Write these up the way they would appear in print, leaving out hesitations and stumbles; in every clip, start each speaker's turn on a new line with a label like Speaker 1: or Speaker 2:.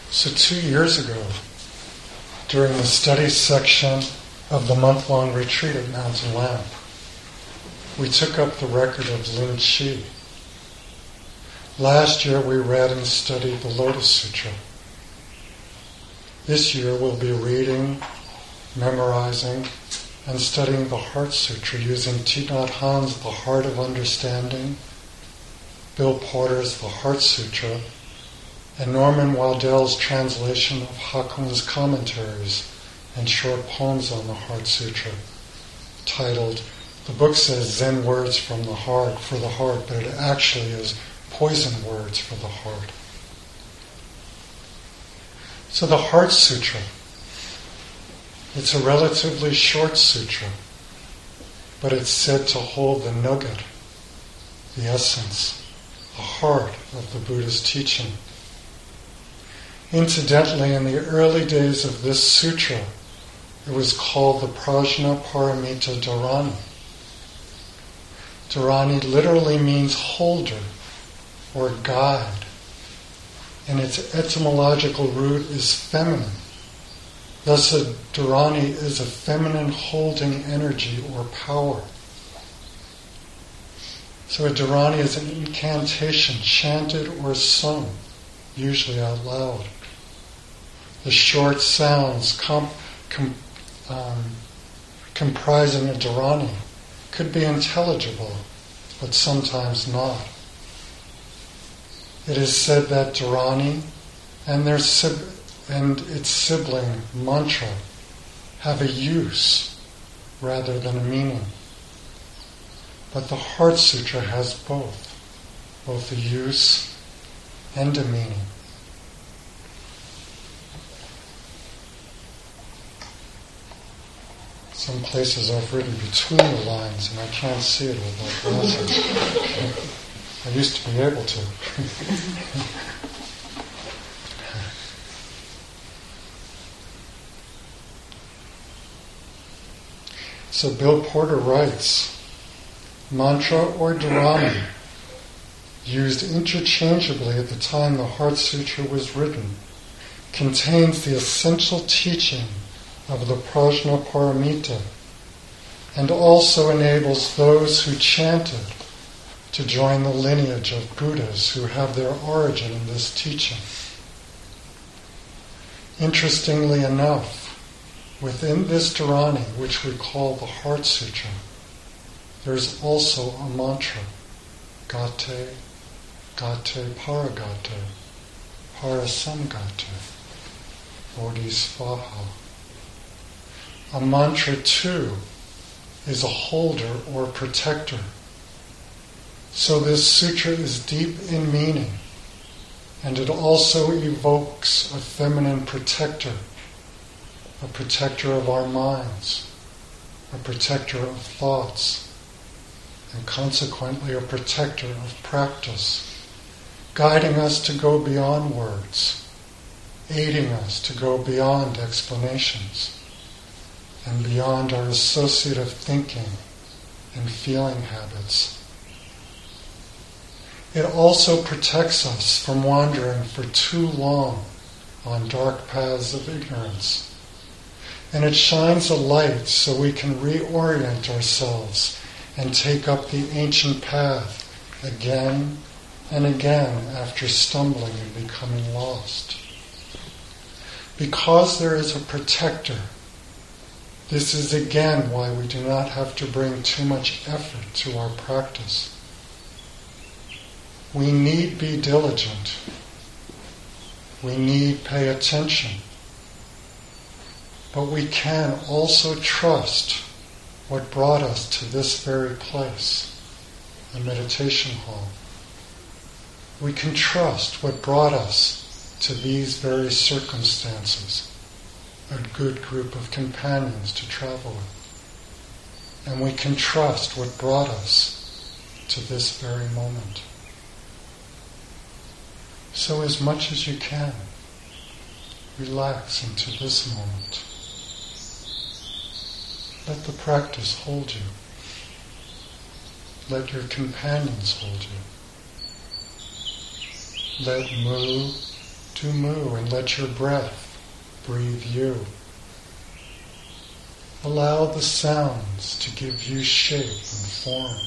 Speaker 1: So 2 years ago, during the study section of the month-long retreat at Mountain Lamp, we took up the record of Lin Chi. Last year we read and studied the Lotus Sutra. This year we'll be reading, memorizing, and studying the Heart Sutra using Thich Nhat Hanh's The Heart of Understanding, Bill Porter's The Heart Sutra, and Norman Waddell's translation of Hakuin's commentaries and short poems on the Heart Sutra, titled, the book says Zen words from the heart for the heart, but it actually is poison words for the heart. So the Heart Sutra, it's a relatively short sutra, but it's said to hold the nugget, the essence, the heart of the Buddha's teaching. Incidentally, in the early days of this sutra, it was called the Prajnaparamita Dharani. Dharani literally means holder or guide, and its etymological root is feminine. Thus, a Dharani is a feminine holding energy or power. So a Dharani is an incantation chanted or sung, usually out loud. The short sounds comprising a Dharani could be intelligible, but sometimes not. It is said that Dharani and its sibling mantra have a use rather than a meaning. But the Heart Sutra has both a use and a meaning. Some places I've written between the lines and I can't see it without glasses. I used to be able to. So Bill Porter writes, mantra or Dharani, used interchangeably at the time the Heart Sutra was written, contains the essential teaching of the Prajnaparamita and also enables those who chant it to join the lineage of Buddhas who have their origin in this teaching. Interestingly enough, within this Dharani, which we call the Heart Sutra, there is also a mantra, Gate, Gate Paragate, Parasamgate, Bodhisvaha. A mantra, too, is a holder or protector. So this sutra is deep in meaning, and it also evokes a feminine protector, a protector of our minds, a protector of thoughts, and consequently a protector of practice, guiding us to go beyond words, aiding us to go beyond explanations, and beyond our associative thinking and feeling habits. It also protects us from wandering for too long on dark paths of ignorance. And it shines a light so we can reorient ourselves and take up the ancient path again and again after stumbling and becoming lost. Because there is a protector, this is again why we do not have to bring too much effort to our practice. We need be diligent. We need pay attention. But we can also trust what brought us to this very place, the meditation hall. We can trust what brought us to these very circumstances, a good group of companions to travel with. And we can trust what brought us to this very moment. So as much as you can, relax into this moment. Let the practice hold you. Let your companions hold you. Let Mu, do moo and let your breath breathe you. Allow the sounds to give you shape and form.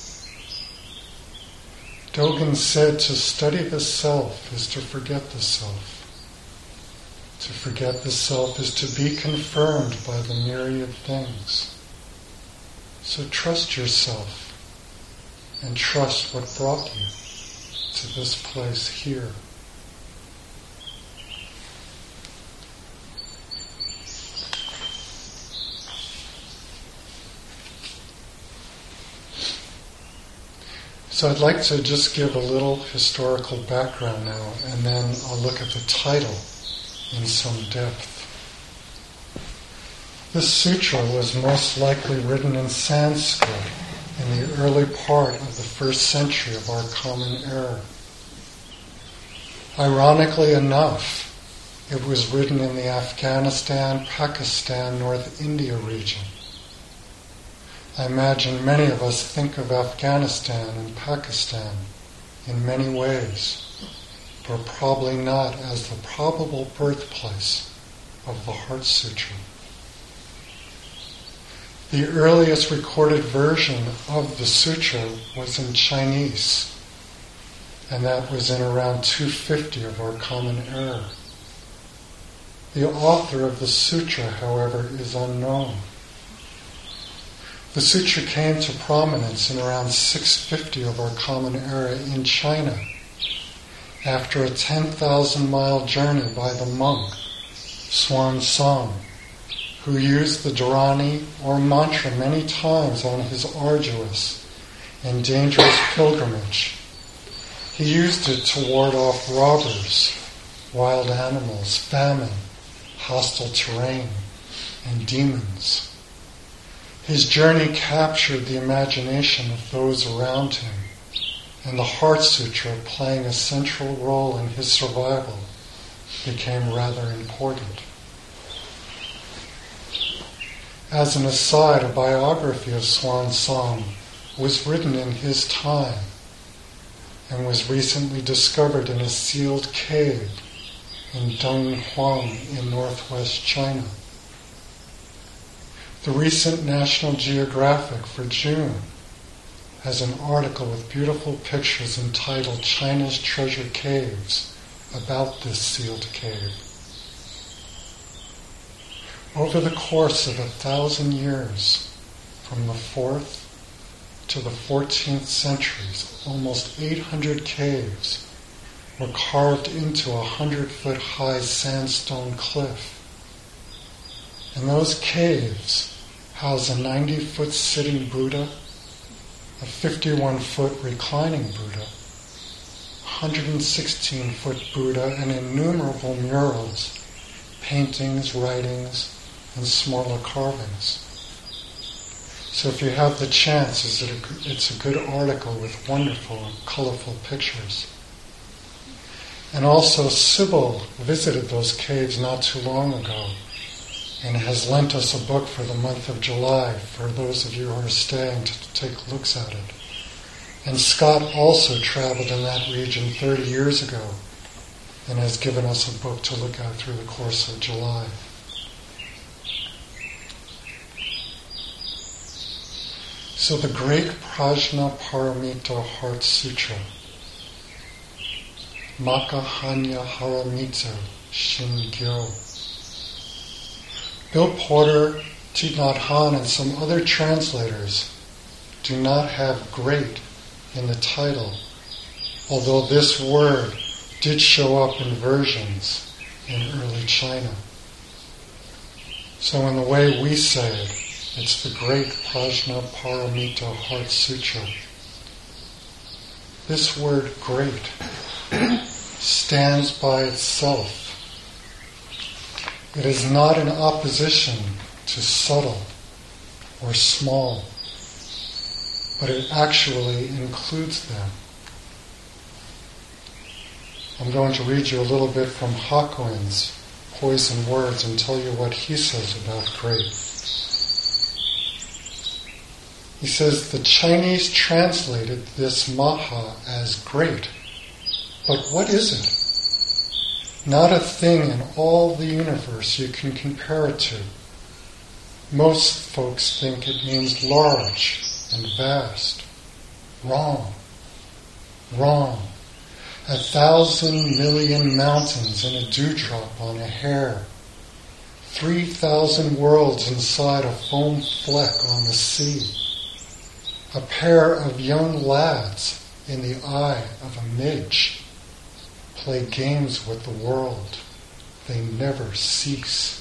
Speaker 1: Dogen said to study the self is to forget the self. To forget the self is to be confirmed by the myriad things. So trust yourself and trust what brought you to this place here. So I'd like to just give a little historical background now, and then I'll look at the title in some depth. This sutra was most likely written in Sanskrit in the early part of the 1st century of our common era. Ironically enough, it was written in the Afghanistan, Pakistan, North India region. I imagine many of us think of Afghanistan and Pakistan in many ways, but probably not as the probable birthplace of the Heart Sutra. The earliest recorded version of the sutra was in Chinese, and that was in around 250 of our common era. The author of the sutra, however, is unknown. The sutra came to prominence in around 650 of our common era in China, after a 10,000-mile journey by the monk Xuanzang, who used the dharani or mantra many times on his arduous and dangerous pilgrimage. He used it to ward off robbers, wild animals, famine, hostile terrain, and demons. His journey captured the imagination of those around him, and the Heart Sutra, playing a central role in his survival, became rather important. As an aside, a biography of Xuanzang was written in his time and was recently discovered in a sealed cave in Donghuang in northwest China. The recent National Geographic for June has an article with beautiful pictures entitled China's Treasure Caves about this sealed cave. Over the course of 1,000 years, from the 4th to the 14th centuries, almost 800 caves were carved into a 100-foot high sandstone cliff. And those caves house a 90-foot sitting Buddha, a 51-foot reclining Buddha, 116-foot Buddha, and innumerable murals, paintings, writings, and smaller carvings. So if you have the chance, it's a good article with wonderful and colorful pictures. And also Sybil visited those caves not too long ago and has lent us a book for the month of July for those of you who are staying to take looks at it. And Scott also traveled in that region 30 years ago and has given us a book to look at through the course of July. So the great Prajnaparamita Heart Sutra, Makahanya Haramita Shingyo. Bill Porter, Thich Nhat Hanh, and some other translators do not have great in the title, although this word did show up in versions in early China. So in the way we say it, it's the great Prajnaparamita Heart Sutra. This word great stands by itself. It is not in opposition to subtle or small, but it actually includes them. I'm going to read you a little bit from Hakuin's Poison Words and tell you what he says about great. He says, the Chinese translated this Maha as great, but what is it? Not a thing in all the universe you can compare it to. Most folks think it means large and vast. Wrong. Wrong. 1,000 million mountains in a dewdrop on a hair. 3,000 worlds inside a foam fleck on the sea. A pair of young lads in the eye of a midge play games with the world. They never cease.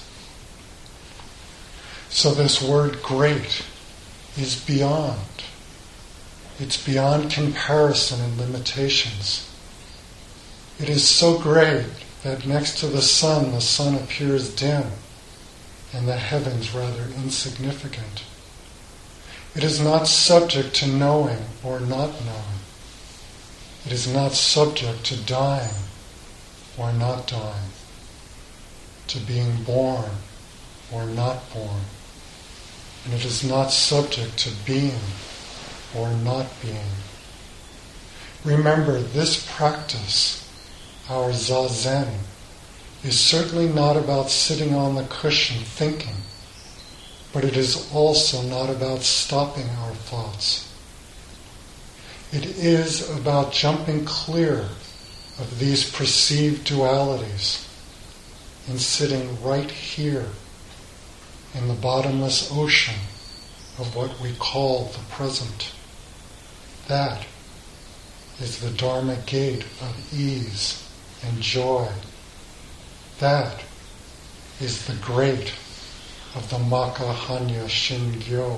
Speaker 1: So this word great is beyond. It's beyond comparison and limitations. It is so great that next to the sun appears dim and the heavens rather insignificant. It is not subject to knowing or not knowing. It is not subject to dying or not dying, to being born or not born. And it is not subject to being or not being. Remember, this practice, our Zazen, is certainly not about sitting on the cushion thinking, but it is also not about stopping our thoughts. It is about jumping clear of these perceived dualities and sitting right here in the bottomless ocean of what we call the present. That is the Dharma gate of ease and joy. That is the great of the Maka Hanya Shingyo.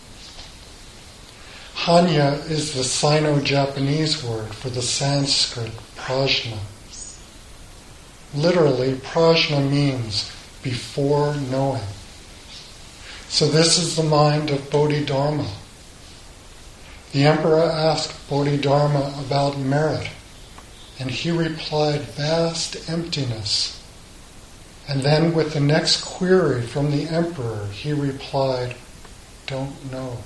Speaker 1: Hanya is the Sino-Japanese word for the Sanskrit prajna. Literally, prajna means before knowing. So this is the mind of Bodhidharma. The emperor asked Bodhidharma about merit, and he replied, vast emptiness. And then with the next query from the emperor, he replied, don't know.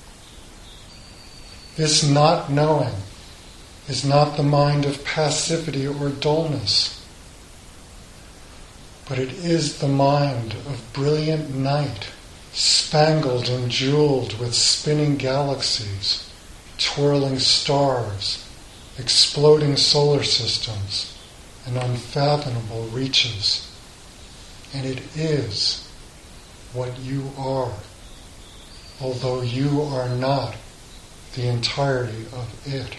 Speaker 1: This not knowing is not the mind of passivity or dullness, but it is the mind of brilliant night, spangled and jeweled with spinning galaxies, twirling stars, exploding solar systems, and unfathomable reaches. And it is what you are, although you are not the entirety of it.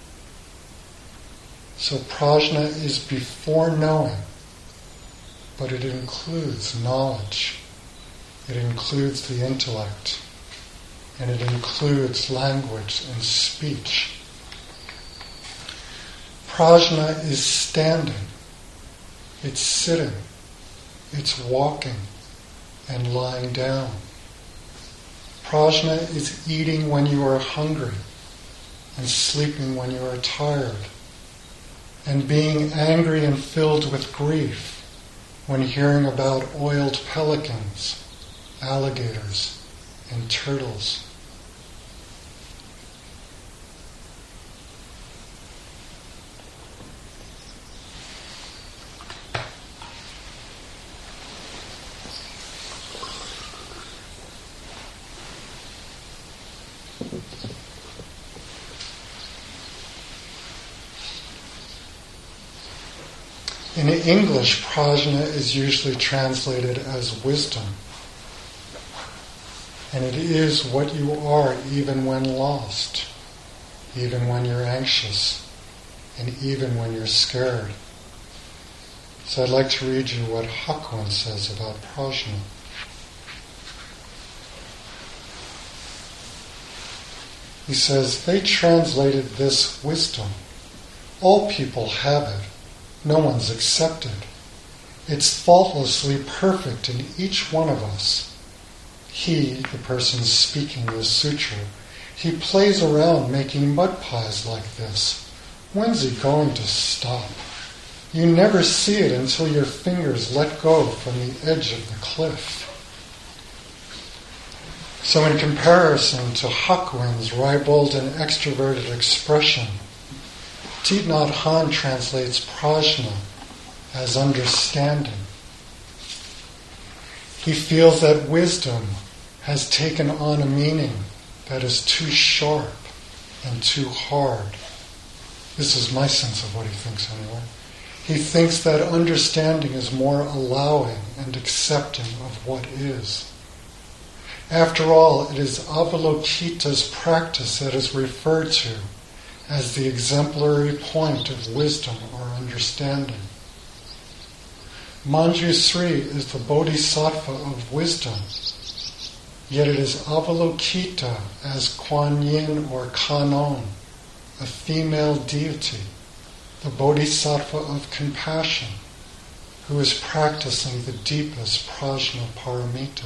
Speaker 1: So prajna is before knowing, but it includes knowledge. It includes the intellect, and it includes language and speech. Prajna is standing, it's sitting, it's walking and lying down. Prajna is eating when you are hungry and sleeping when you are tired, and being angry and filled with grief when hearing about oiled pelicans, alligators, and turtles. In English, prajna is usually translated as wisdom. And it is what you are even when lost, even when you're anxious, and even when you're scared. So I'd like to read you what Hakuin says about prajna. He says, they translated this wisdom. All people have it. No one's accepted. It's faultlessly perfect in each one of us. He, the person speaking this sutra, he plays around making mud pies like this. When's he going to stop? You never see it until your fingers let go from the edge of the cliff. So in comparison to Hakuin's ribald and extroverted expression, Thich Nhat Hanh translates prajna as understanding. He feels that wisdom has taken on a meaning that is too sharp and too hard. This is my sense of what he thinks anyway. He thinks that understanding is more allowing and accepting of what is. After all, it is Avalokita's practice that is referred to as the exemplary point of wisdom or understanding. Manjusri is the bodhisattva of wisdom, yet it is Avalokita as Kuan Yin or Kannon, a female deity, the bodhisattva of compassion, who is practicing the deepest prajna paramita.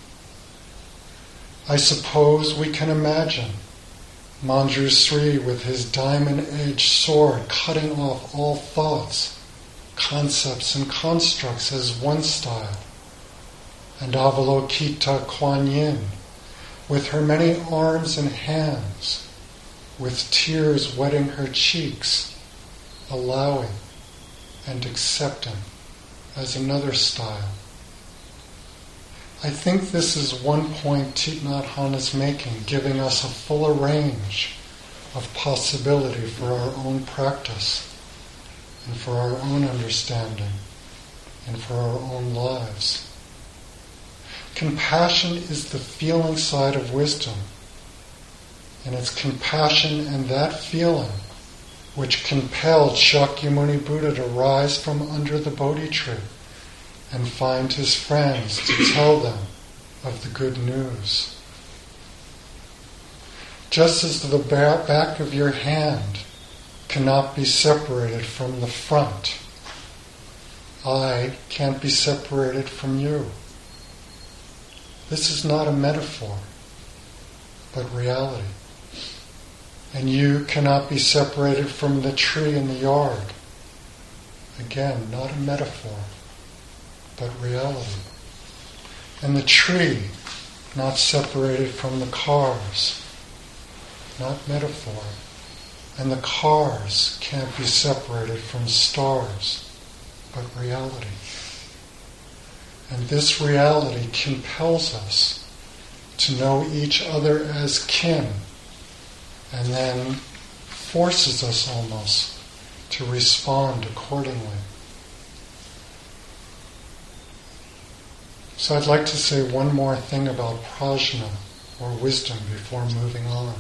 Speaker 1: I suppose we can imagine Manjusri with his diamond-edged sword cutting off all thoughts, concepts and constructs as one style, and Avalokita Kuan Yin with her many arms and hands, with tears wetting her cheeks, allowing and accepting as another style. I think this is one point Thich Nhat Hanh is making, giving us a fuller range of possibility for our own practice and for our own understanding and for our own lives. Compassion is the feeling side of wisdom, and it's compassion and that feeling which compelled Shakyamuni Buddha to rise from under the Bodhi tree and find his friends to tell them of the good news. Just as the back of your hand cannot be separated from the front, I can't be separated from you. This is not a metaphor, but reality. And you cannot be separated from the tree in the yard. Again, not a metaphor, but reality. And the tree not separated from the cars, not metaphor. And the cars can't be separated from stars, but reality. And this reality compels us to know each other as kin, and then forces us almost to respond accordingly. So I'd like to say one more thing about prajna, or wisdom, before moving on.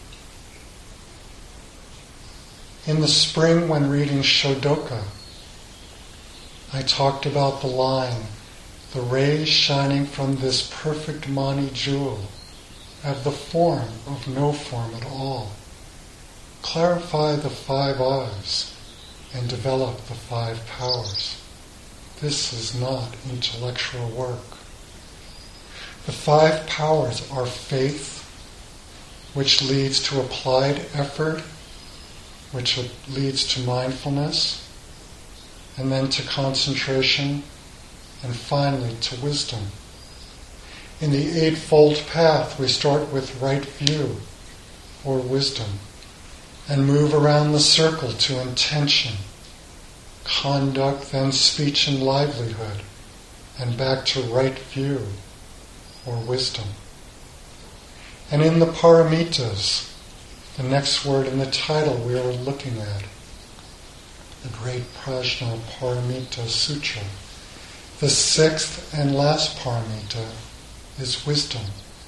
Speaker 1: In the spring when reading Shodoka, I talked about the line, the rays shining from this perfect Mani jewel have the form of no form at all. Clarify the 5 eyes and develop the 5 powers. This is not intellectual work. The 5 powers are faith, which leads to applied effort, which leads to mindfulness, and then to concentration, and finally to wisdom. In the Eightfold Path, we start with right view, or wisdom, and move around the circle to intention, conduct, then speech and livelihood, and back to right view, or wisdom. And in the Paramitas, the next word in the title we are looking at, the great Prajna Paramita Sutra, the 6th and last paramita is wisdom.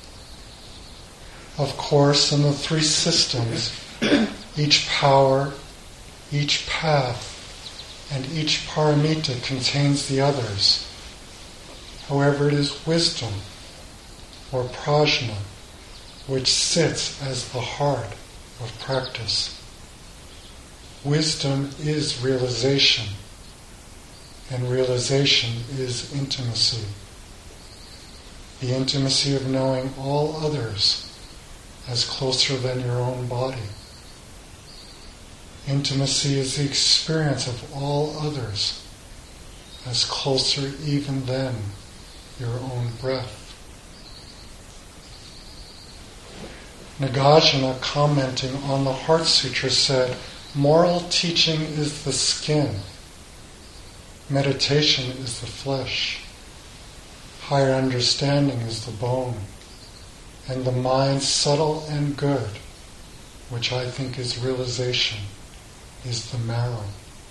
Speaker 1: Of course, in the 3 systems, each power, each path, and each paramita contains the others. However, it is wisdom, or prajna, which sits as the heart of practice. Wisdom is realization, and realization is intimacy. The intimacy of knowing all others as closer than your own body. Intimacy is the experience of all others as closer even than your own breath. Nagarjuna, commenting on the Heart Sutra, said, moral teaching is the skin. meditation is the flesh, higher understanding is the bone, and the mind subtle and good, which I think is realization, is the marrow.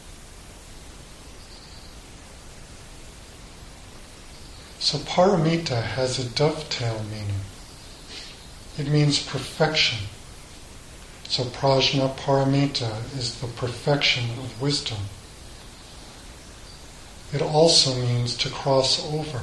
Speaker 1: So paramita has a dovetail meaning. It means perfection. So prajna paramita is the perfection of wisdom. It also means to cross over.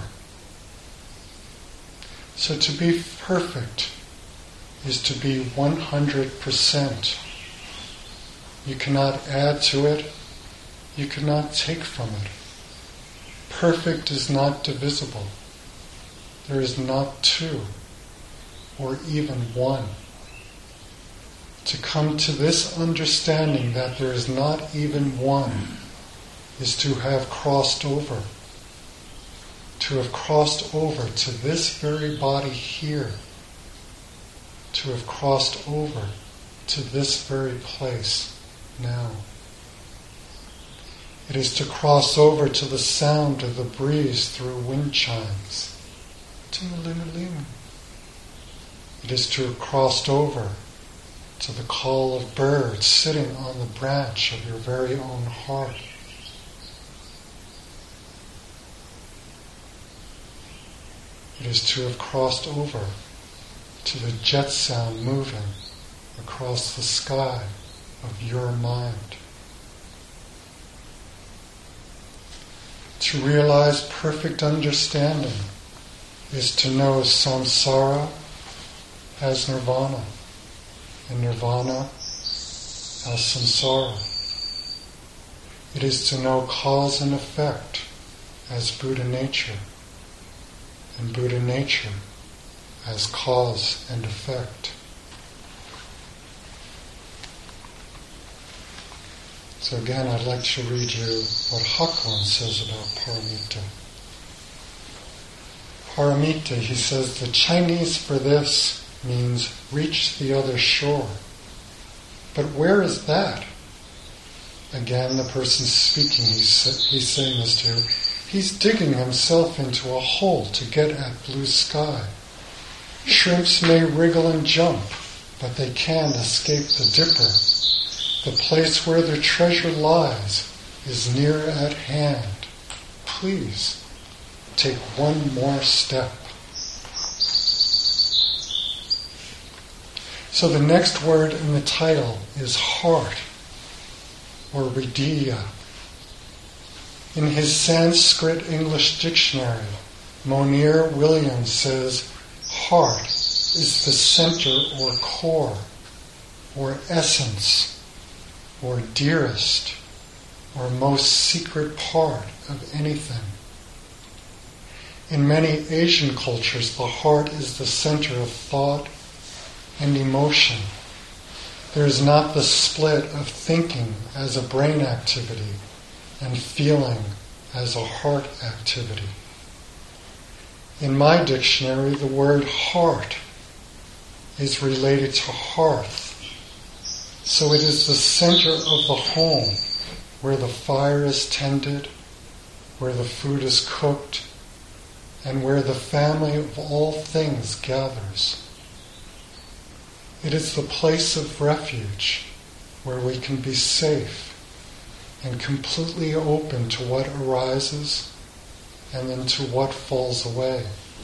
Speaker 1: So to be perfect is to be 100%. You cannot add to it, you cannot take from it. Perfect is not divisible. There is not two, or even one. To come to this understanding that there is not even one is to have crossed over. To have crossed over to this very body here. To have crossed over to this very place now. It is to cross over to the sound of the breeze through wind chimes. Ting-a-ling-a-ling. It is to have crossed over to the call of birds sitting on the branch of your very own heart. It is to have crossed over to the jet sound moving across the sky of your mind. To realize perfect understanding is to know samsara as nirvana, and nirvana as samsara. It is to know cause and effect as Buddha nature, and Buddha nature as cause and effect. So again, I'd like to read you what Hakuin says about paramita. Paramita, he says, the Chinese for this means reach the other shore. But where is that? Again, the person speaking, he's saying this to, he's digging himself into a hole to get at blue sky. Shrimps may wriggle and jump, but they can't escape the dipper. The place where the treasure lies is near at hand. Please, take one more step. So the next word in the title is heart, or hridaya. In his Sanskrit English dictionary, Monier Williams says, heart is the center or core, or essence, or dearest, or most secret part of anything. In many Asian cultures, the heart is the center of thought and emotion. There is not the split of thinking as a brain activity and feeling as a heart activity. In my dictionary, the word heart is related to hearth. So it is the center of the home where the fire is tended, where the food is cooked, and where the family of all things gathers. It is the place of refuge where we can be safe and completely open to what arises and then to what falls away.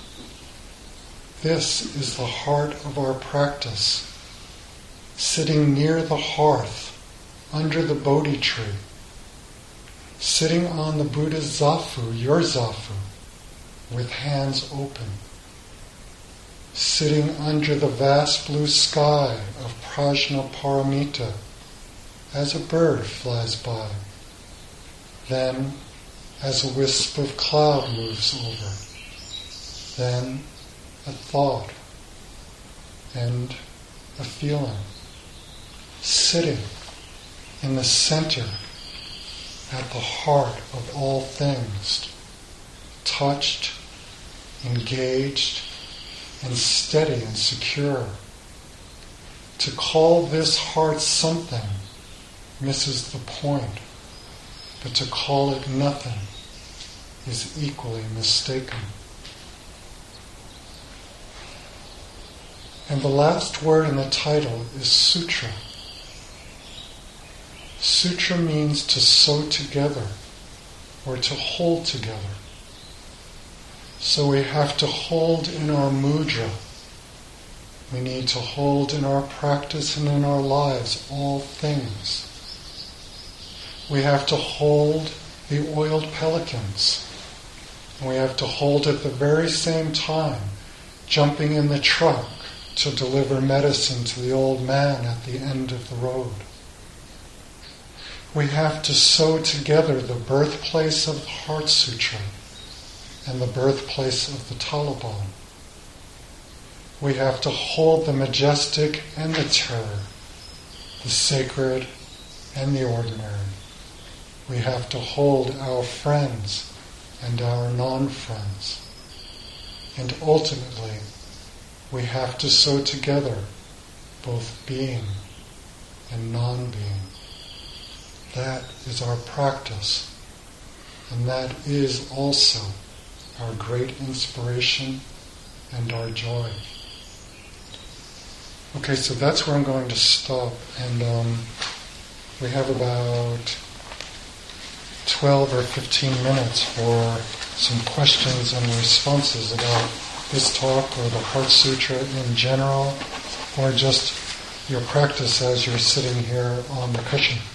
Speaker 1: This is the heart of our practice, sitting near the hearth, under the Bodhi tree, sitting on the Buddha's zafu, your zafu, with hands open, sitting under the vast blue sky of prajna paramita as a bird flies by, then as a wisp of cloud moves over, then a thought and a feeling, sitting in the center at the heart of all things, touched, engaged, and steady and secure. To call this heart something misses the point, but to call it nothing is equally mistaken. And the last word in the title is sutra. Sutra means to sew together or to hold together. So we have to hold in our mudra. We need to hold in our practice and in our lives all things. We have to hold the oiled pelicans. And we have to hold at the very same time, jumping in the truck to deliver medicine to the old man at the end of the road. We have to sew together the birthplace of the Heart Sutra and the birthplace of the Taliban. We have to hold the majestic and the terror, the sacred and the ordinary. We have to hold our friends and our non-friends. And ultimately, we have to sew together both being and non-being. That is our practice, and that is also our great inspiration and our joy. Okay, so that's where I'm going to stop, and we have about 12 or 15 minutes for some questions and responses about this talk or the Heart Sutra in general, or just your practice as you're sitting here on the cushion.